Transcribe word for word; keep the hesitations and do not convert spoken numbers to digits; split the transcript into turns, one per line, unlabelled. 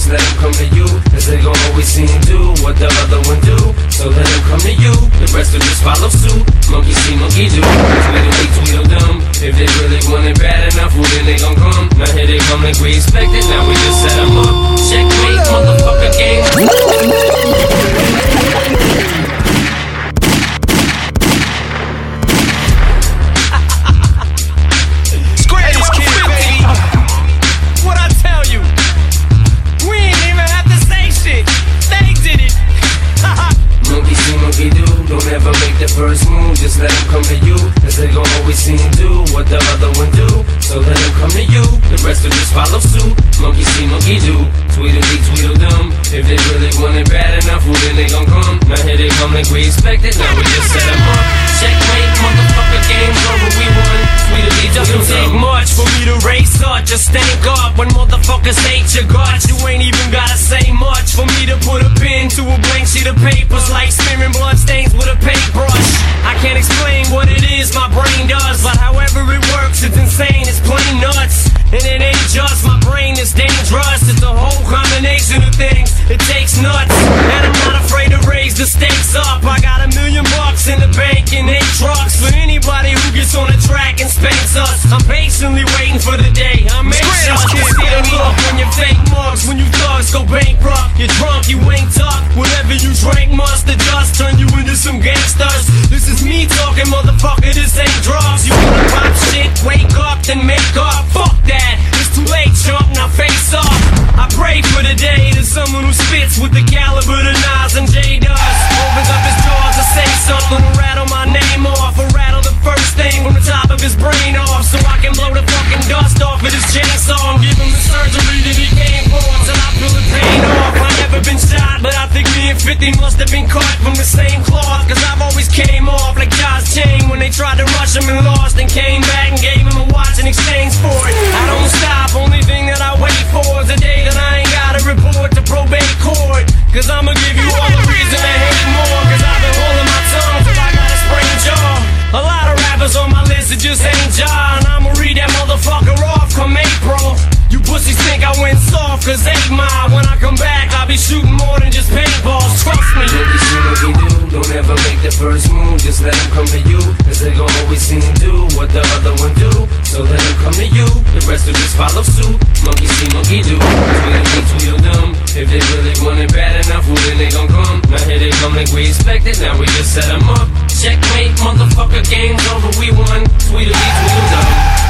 just let them come to you, cause they gon' always see and do what the other one do. So let them come to you, the rest will just follow suit. Monkey see, monkey do, Tweedledee, Tweedledum. If they really want it bad enough, well then they gon' come. Now here they come like we expected, now we just set them up. Checkmate, motherfucker game. Don't ever make the first move, just let them come to you, cause they gon' always see and do what the other one do. So let them come to you, the rest will just follow suit. Monkey see, monkey do, Tweedledee, Tweedledum. If they really want it bad enough, well then they gon' come. Now here they come like we expected, now we just set them up. Checkmate, motherfucker, game's over, we won. Tweedledee, doesn't take much for me to race up, just stank up. When motherfuckers hate your guts, you ain't even gotta say much for me to put a pen to a blank sheet of papers, like smearing blood stains with a paintbrush. I can't explain what it is my brain does, but however it works, it's insane, it's plain nuts. And it ain't just my brain that's dangerous, it's a whole combination of things, it takes nuts. And I'm not afraid to raise the stakes up. I got a million bucks in the bank and eight trucks for anybody who gets on the track and spanks us. I'm patiently waiting for the day I'm anxious to see the look when you fake mugs, when you thugs go bankrupt. You're drunk, you ain't tough, whatever you drank must have just turned you into some gangsters. This is me talking, motherfucker, this ain't drugs. You wanna pop shit, wake up, then make up. Fuck that, it's too late, chump, now face up. I pray for the day that someone who spits with the caliber that Nas and Jay does opens up his jaws to say something, to rattle my name off, or rattle the first thing from the top of his brain off, so I can blow the fucking dust off of this chainsaw and give him the surgery that he came for, till I feel the pain off. I've never been shot, but I think me and fifty must have been cut from the same cloth, cause I've always came off like Josh Chain when they tried to rush him and lost, and came back and gave him a watch in exchange for it. I don't stop, only thing that I wait for is the day that I ain't gotta report to probate court, cause I'ma give you all the reason to hate more, cause I've been holding my tongue till I got a sprained jaw. A lot of rappers on my list, it just ain't John. I'ma read that motherfucker off come April. You pussies think I went soft, cause eight mile. When I come back, I'll be shooting more than just paintballs, trust me. Monkey see, monkey do, don't ever make the first move, just let them come to you, cause they gon' always see and do what the other one do. So let them come to you, the rest will just follow suit. Monkey see, monkey do, Tweedledee, Tweedledum. If they really want it bad enough, well then they gon' come. Now here they come like we expected, now we just set them up. Checkmate, motherfucker, game's over, we won. Tweedledee, Tweedledum.